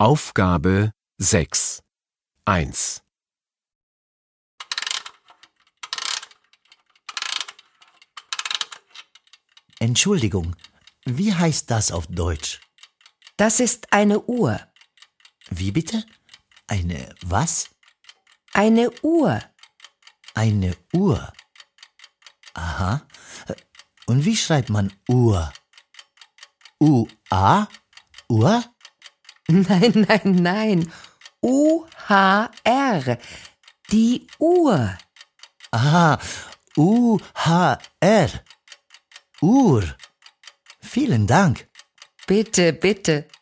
Aufgabe 6. 1. Entschuldigung, wie heißt das auf Deutsch? Das ist eine Uhr. Wie bitte? Eine was? Eine Uhr. Eine Uhr. Aha. Und wie schreibt man Uhr? U-A? Uhr? Nein. U-H-R. Die Uhr. Aha, U-H-R. Uhr. Vielen Dank. Bitte.